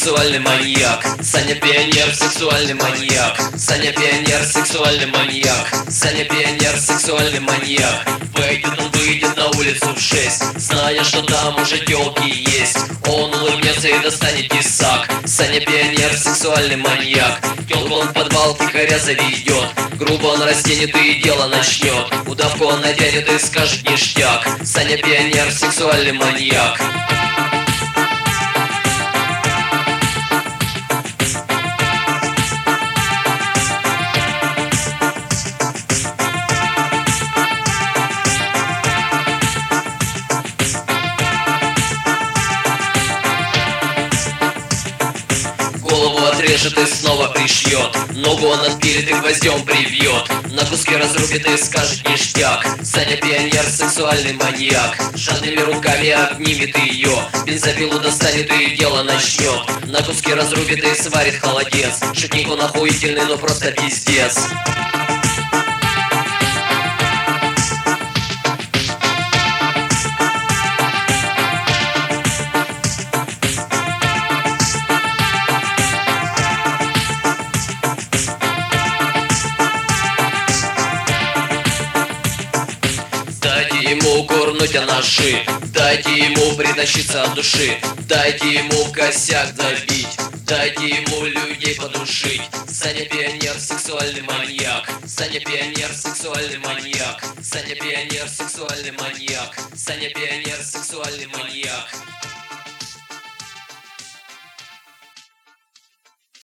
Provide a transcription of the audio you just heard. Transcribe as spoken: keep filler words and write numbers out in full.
сексуальный маньяк. Саня пионер, сексуальный маньяк. Саня пионер, сексуальный маньяк. Саня пионер, сексуальный маньяк. Выйдет он, выйдет на улицу в шесть, зная, что там уже тёлки есть. Он улыбнется и достанет тесак. Саня пионер, сексуальный маньяк. Тёлку он в подвал тихоря заведет, грубо он растянет и дело начнет. Удавку он наденет и скажет ништяк. Саня пионер, сексуальный маньяк. Голову отрежет и снова пришьет, ногу он отпилит и гвоздем привьет, на куски разрубит и скажет ништяк. Саня пионер, сексуальный маньяк. Жадными руками обнимет ее, бензопилу достанет и дело начнет. На куски разрубит и сварит холодец. Шутник он охуительный, но просто пиздец. Дайте ему курнуть о ножи, дайте ему притащиться от души, дайте ему косяк забить, дайте ему людей подушить. Саня пионер, сексуальный маньяк. Саня пионер, сексуальный маньяк. Саня пионер, сексуальный маньяк. Саня пионер, сексуальный маньяк.